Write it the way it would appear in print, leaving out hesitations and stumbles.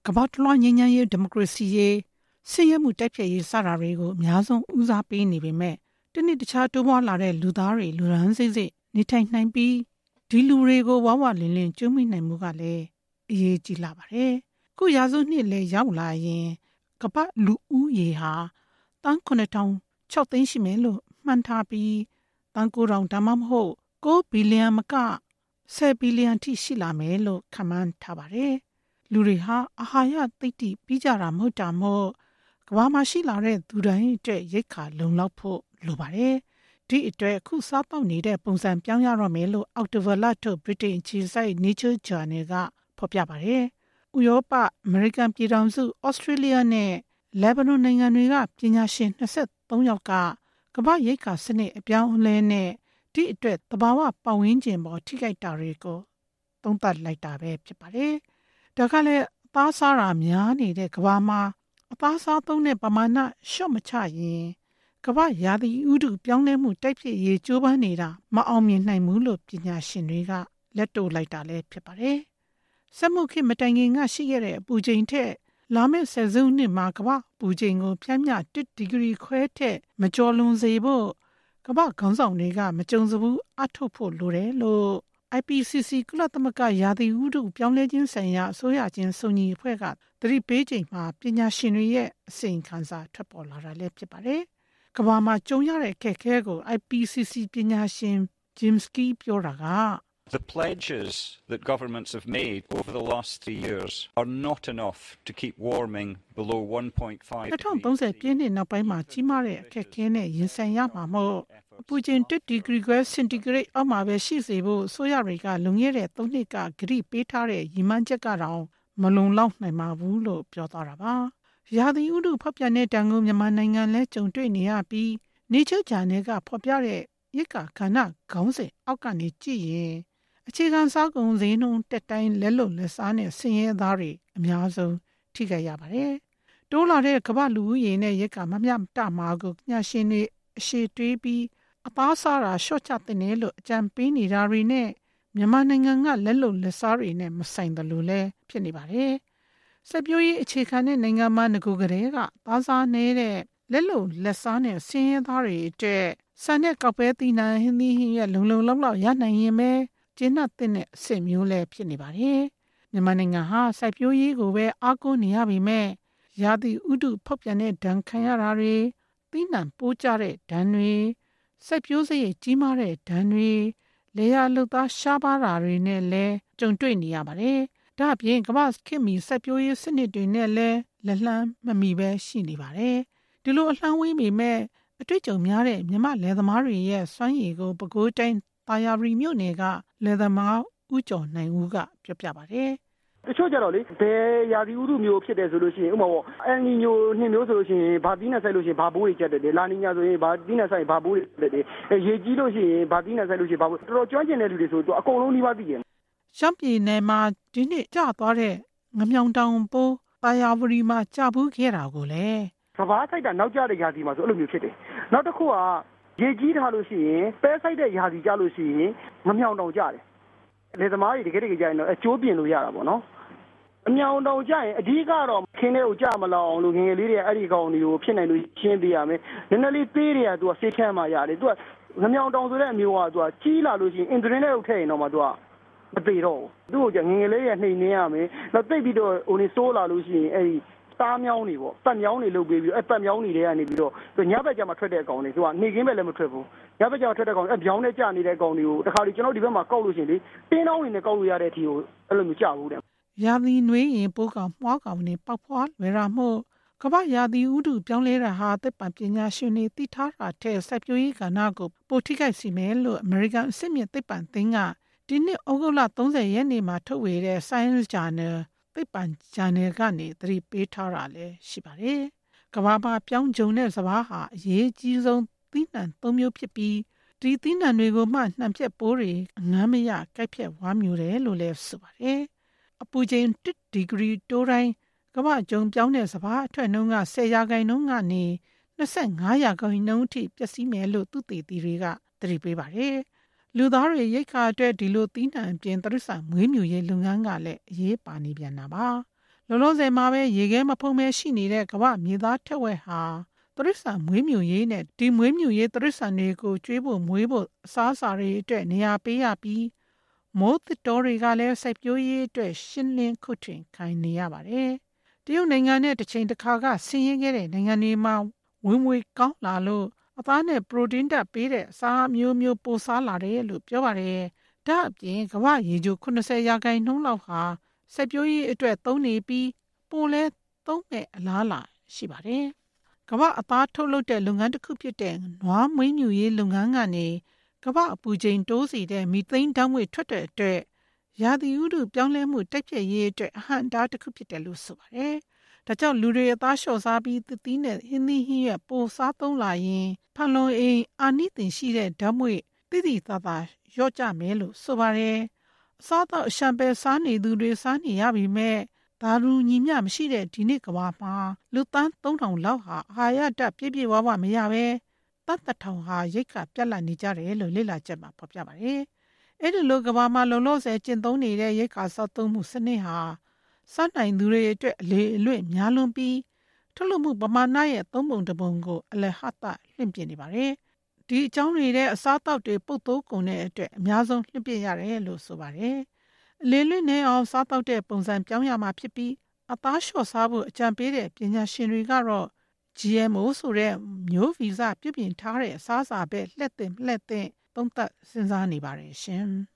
ကမ္ဘာတလွှားငြိမ်းချမ်းရေးဒီမိုကရေစီရေးဆင်းရဲမှုတိုက်ဖျက်ရေးစတာတွေကိုအများဆုံးဦးစားပေးနေပေမဲ့တနေ့တခြားတိုးပွားလာတဲ့လူသားတွေလူရန်စိတ်စိတ်နေထိုင်နိုင်ပြီးဒီလူတွေကိုဝဝလင်းလင်းကျွေးမိနိုင်မှုကလည်းအရေးကြီးလာပါတယ်။ခုရာစုနှစ်လည်းရောက်လာရင်ကမ္ဘာလူဦးရေဟာတန်း9,600 သိန်းရှိမယ်လို့မှန်းထားပြီးတန်း9,000ဒါမှမဟုတ်9 ဘီလီယံမက10 ဘီလီယံထိရှိလာမယ်လို့ခန့်မှန်းထားပါတယ်။လူတွေဟာအာဟာရသိပ်တိပြီးကြတာမဟုတ်တာမို့ကမ္ဘာမှာရှိလာတဲ့သူတိုင်းအတွက်ရိက္ခာလုံလောက်ဖို့လိုပါတယ်။ဒီအတွက်ခုစားပေါက်နေတဲ့ပုံစံပြောင်းရတော့မယ်လို့အောက်တိုဘာလထုတ် Britain ခြေစိုက် Nature Journal ကဖော်ပြပါတယ်။ဥရောပ၊အမေရိကန်ပြည်ထောင်စု၊ဩစတြေးလျနဲ့လက်ဘနွန်နိုင်ငံတွေကပညာရှင်23ယောက်ကကမ္ဘာရိက္ခာစနစ်အပြောင်းအလဲနဲ့ဒီအတွက်သဘာဝပတ်ဝန်းကျင်ပေါ်ထိခိုက်တာတွေကိုသုံးသပ်လိုက်တာပဲဖြစ်ပါတယ်။ဒါကလည်းအသားစားတာများနေတဲ့ကမ္ဘာမှာအသားစားသုံးတဲ့ပမာဏလျှော့မချရင်ကမ္ဘာရာသီဥတုပြောင်းလဲမှုတိုက်ဖြစ်ရေးကြိုးပမ်းနေတာမအောင်မြင်နိုင်ဘူးလို့ပညာရှင်တွေကလက်တိုးလိုက်တာလည်းဖြစ်ပါတယ်။စက်မှုခေတ်မတိုင်ခင်ကရှိခဲ့တဲ့အပူချိန်ထက်လာမယ့်ဆယ်စုနှစ်မှာကမ္ဘာအပူချိန်ကိုဖြန့်မျှ1 ဒီဂရီခွဲထက်မကျော်လွန်စေဖို့ကမ္ဘာခေါင်းဆောင်တွေကမကြုံစဘူးအထောက်ဖို့လိုတယ်လို့ IPCC ကုလသမဂ္ဂရာသီဥတုပြောင်းလဲခြင်းဆိုင်ရာအစိုးရချင်းစုံညီအဖွဲ့ကသတိပေးချိန်မှာပညာရှင်တွေရဲ့အစီရင်ခံစာထွက်ပေါ်လာတာလည်းဖြစ်ပါတယ်။ကမ္ဘာမှာကြုံရတဲ့အခက်အခဲကို IPCC ပညာရှင် Jim Skee ပြောတာက The pledges that governments have made over the last 3 years are not enough to keep warming below 1.5 2030 ပြည့်နှစ်နောက်ပိုင်းမှာကြီးမားတဲ့အခက်အခဲနဲ့ရင်ဆိုင်ရမှာမို့အပူချိန်1 ဒီဂရီခွဲစင်တီဂရိတ်အောက်မှာပဲရှိစေဖို့ဆိုရတွေကလွန်ခဲ့တဲ့3နှစ်ကဂရိပေးထားတဲ့ရည်မှန်းချက်ကတော့မလုံလောက်နိုင်ပါဘူးလို့ပြောသွားတာပါ။ရာသီဥတုဖောက်ပြန်တဲ့တန်ကိုမြန်မာနိုင်ငံလဲကြုံတွေ့နေရပြီး Nature Journal ကဖော်ပြတဲ့ရိက္ခာကဏ္ဍခေါင်းစဉ်အောက်ကနေကြည့်ရင်အခြေခံစားကုန်ဈေးနှုန်းတက်တိုင်းလက်လုံလက်စားနဲ့ဆင်းရဲသားတွေအများဆုံးထိခိုက်ရပါတယ်။တိုးလာတဲ့ကမ္ဘာလူဦးရေနဲ့ရိက္ခာမမျှတမှာကိုညရှင်တွေအရှိတွေးပြီးအသားစားတာရှော့ချတဲ့နယ်လို့အကြံပေးနေတာတွေနဲ့မြန်မာနိုင်ငံကလက်လုံလက်စားတွေနဲ့မဆိုင်တယ်လို့လည်းဖြစ်နေပါတယ်။စက်ပြိုးရေးအခြေခံတဲ့နိုင်ငံမှာငကိုကလေးကသားစားနေတဲ့လက်လုံလက်စားနဲ့ဆင်းရဲသားတွေအတွက်စံတဲ့ကောက်ပဲသီးနှံဟင်းသီးဟင်းရဲ့လုံလုံလောက်ရနိုင်ရင်ပဲကျင်းတဲ့အဆင့်မျိုးလည်းဖြစ်နေပါတယ်။မြန်မာနိုင်ငံဟာစိုက်ပျိုးရေးကိုပဲအားကိုးနေရပေမဲ့ရာသီဥတုဖောက်ပြန်တဲ့ဒဏ်ခံရတာတွေသီးနှံပိုးကျတဲ့ဒဏ်တွေစိုက်ပျိုးစရိတ်ကြီးမားတဲ့ဒဏ်တွေလေယာလုပ်သားရှားပါးတာတွေနဲ့လည်းကြုံတွေ့နေရပါတယ်။ဒါ့အပြင်ကမ္ဘာခေတ်မီစိုက်ပျိုးရေးစနစ်တွေနဲ့လည်းလက်လှမ်းမမီပဲရှိနေပါတယ်။ဒီလိုအလှမ်းဝေးပေမဲ့အတွေ့အကြုံများတဲ့မြမလယ်သမားတွေရဲ့စွမ်းရည်ကိုပဲခူးတိုင်းတာယာရီမြို့နယ်ကလယ်သမားဦးကျော်နိုင်ဦးကပြောပြပါတယ်။တချို့ကြတော့လေဘယ်ရာသီဥတုမျိုးဖြစ်တယ်ဆိုလို့ရှိရင်ဥပမာပေါ့အယ်နီညိုနှစ်မျိုးဆိုလို့ရှိရင်ဘာသီးနှံဆိုင်လို့ရှိရင်ဘာပိုးတွေကျက်တယ်လာနီညာဆိုရင်ဘာသီးနှံဆိုင်ဘာပိုးတွေကျက်တယ်ရေကြီးလို့ရှိရင်ဘာသီးနှံဆိုင်လို့ရှိရင်ဘာပိုးတော်တော်ကျွမ်းကျင်တဲ့လူတွေဆိုတော့အကုန်လုံးနှီးပါသိတယ်။ရှမ်းပြည်နယ်မှာဒီနှစ်ကျသွားတဲ့ငမြောင်တောင်ပိုးတာယာဝရီမှာကျဘူးခဲ့တာကိုလေစဘာဆိုင်တာနောက်ကျတဲ့ရာသီမှာဆိုအဲ့လိုမျိုးဖြစ်တယ်။နောက်တစ်ခုကရေကြီးထားလို့ရှိရင်ပဲဆိုင်တဲ့ရာသီကျလို့ရှိရင်ငမြောင်တောင်ကျတယ်။လေသမားတွေတကယ်ကြရင်တော့အကျိုးပြင်လို့ရတာပေါ့နော်။အမြောင်တောင်ကျရင်အဓိကတော့ခင်းတဲ့ကိုကြမလောက်အောင်လို့ငယ်လေးတွေအဲ့ဒီကောင်တွေကိုဖြစ်နိုင်လို့ရှင်းပေးရမယ်။နည်းနည်းလေးပေးတွေကသူကဆေးခန်းမှရတယ်။သူကငမြောင်တောင်ဆိုတဲ့အမျိုးကသူကကြီးလာလို့ရှိရင်အင်ဒရင်းနဲ့ကိုထည့်ရင်တော့မှသူကမသေးတော့ဘူး။သူ့ကိုကြငယ်လေးရနှိမ်နေရမယ်။နောက်သိပ်ပြီးတော့ဟိုနေစိုးလာလို့ရှိရင်အဲ့ဒီသားမြောင်းတွေပေါ့ပတ်မြောင်းတွေလုပ်ပေးပြီးအဲ့ပတ်မြောင်းတွေထဲကနေပြီးတော့သူညဘက်ကျမှထွက်တဲ့အကောင်တွေသူကနေခင်းပဲလည်းမထွက်ဘူးညဘက်ကျမှထွက်တဲ့ကောင်အဲ့မြောင်းနဲ့ကျနေတဲ့ကောင်တွေကိုတခါလေကျွန်တော်ဒီဘက်မှာကောက်လို့ရှိရင်လေတင်းတောင်းတွေနဲ့ကောက်လို့ရတဲ့အထိကိုအဲ့လိုမျိုးကြဘူးတဲ့ရာသီနွေးရင်ပိုးကောင်မွားကောင်တွေပေါက်ဖွားလွယ်တာမို့ကမ္ဘာရာသီဥတုပြောင်းလဲတာဟာသက်ပံပညာရှင်တွေသိထားတာတဲ့စိုက်ပျိုးရေးကဏ္ဍကိုပိုထိခိုက်စေမယ်လို့အမေရိကန်အစစ်မြစ်သက်ပံသင်းကဒီနှစ်ဩဂုတ်လ30ရက်နေ့မှာထုတ်ဝေတဲ့ Science Journalသိပ္ပံဂျာနယ်ကနေသတိပေးထားတာလည်းရှိပါတယ်။ကမ္ဘာမှာပြောင်းကျုံတဲ့စဘာဟာအရေးကြီးဆုံးသီးနှံ3မျိုးဖြစ်ပြီးဒီသီးနှံတွေကိုမှနှံဖြက်ပိုးတွေအငမ်းမရကိုက်ဖြက်ဝါမျိုးတယ်လို့လည်းဆိုပါတယ်။အပူချိန်1 ဒီဂရီတိုးတိုင်းကမ္ဘာကျုံပြောင်းတဲ့စဘာအထွက်နှုန်းက10%ကနေ25%အထိပျက်စီးမယ်လို့သူတေသီတွေကသတိပေးပါတယ်။လူသားတွေရိတ်ခါအတွက်ဒီလိုသီးနှံအပြင်တရစ္ဆာန်မွေးမြူရေးလုပ်ငန်းကလည်းအရေးပါနေပြန်တာပါလောလောဆယ်မှာပဲရေခဲမဖုံးမဲရှိနေတဲ့ကမ္ဘာမြေသားထက်ဝက်ဟာတိရစ္ဆာန်မွေးမြူရေးနဲ့ဒီမွေးမြူရေးတိရစ္ဆာန်တွေကိုကျွေးဖို့မွေးဖို့အစားအစာတွေအတွက်နေရာပေးရပြီးမိုးသစ်တောတွေကလည်းစိုက်ပျိုးရေးအတွက်ရှင်းလင်းခုထွင်ခိုင်းနေရပါတယ်။တရုတ်နိုင်ငံနဲ့တစ်ချိန်တစ်ခါကဆင်းရဲခဲ့တဲ့နိုင်ငံတွေမှာဝင်ငွေကောင်းလာလို့အသားနဲ့ပရိုတင်းဓာတ်ပေးတဲ့အစာမျိုးမျိုးပိုစားလာတယ်လို့ပြောပါတယ်။ဒါအပြင်ကမ္ဘာရေချို80%လောက်ဟာစိုက်ပျိုးရေးအတွက်သုံးနေပြီးပိုလဲသုံးမဲ့အလားအလာရှိပါတယ်။ကမ္ဘာအသားထုတ်လုပ်တဲ့လုပ်ငန်းတစ်ခုဖြစ်တဲ့နွားမွေးမြူရေးလုပ်ငန်းကနေကမ္ဘာအပူချိန်တိုးစေတဲ့မီသိန်းဓာတ်ငွေ့ထွက်တဲ့အတွက်ရာသီဥတုပြောင်းလဲမှုတိုက်ဖျက်ရေးအတွက်အဟန့်အတားတစ်ခုဖြစ်တယ်လို့ဆိုပါတယ်။ဒါကြောင့်လူတွေအသားလျှော့စားပြီးသစ်သီးနဲ့ဟင်းသီးဟင်းရွက်ပိုစားသုံးလာရင်ဖန်လုံအိမ်အာနိသင်ရှိတဲ့ဓာတ်ငွေ့သိသိသာသာလျော့ကျမယ်လို့ဆိုပါတယ်။အစားတော့အရှံပဲစားနေသူတွေစားနေရပြီမဲ့ဒါရူညီမျှမရှိတဲ့ဒီနေ့ကမ္ဘာမှာလူသန်း3000လောက်ဟာအာဟာရဓာတ်ပြည့်ပြည့်ဝဝမရပဲတတ်တထောင်ဟာရိတ်ခပြတ်လတ်နေကြတယ်လို့လေ့လာချက်မှာဖော်ပြပါတယ်။အဲ့ဒီလိုကမ္ဘာမှာလုံလောက်ဆဲကျင့်သုံးနေတဲ့ရိတ်ခါစောက်သုံးမှုစနစ်ဟာစားနိုင်သူတွေအတွက်အလေအလွင့်များလွန်ပြီးထုတ်လုပ်မှုပမာဏရဲ့3ပုံ1ပုံကိုအလဟတ်လွှင့်ပြနေပါတယ်။ဒီအကြောင်းတွေတဲ့အစားအသောက်တွေပုတ်သိုးကုန်တဲ့အတွက်အများဆုံးလွှင့်ပြရတယ်လို့ဆိုပါတယ်။အလေလွင့်နေအောင်စားသောက်တဲ့ပုံစံပြောင်းရမှာဖြစ်ပြီးအသားလျှော့စားဖို့အကြံပေးတဲ့ပညာရှင်တွေကတော့ GMO ဆိုတဲ့မျိုးဗီဇပြုပြင်ထားတဲ့အစားအစာပဲလှည့်သင့်သုံးသပ်စဉ်းစားနေပါတယ်ရှင်။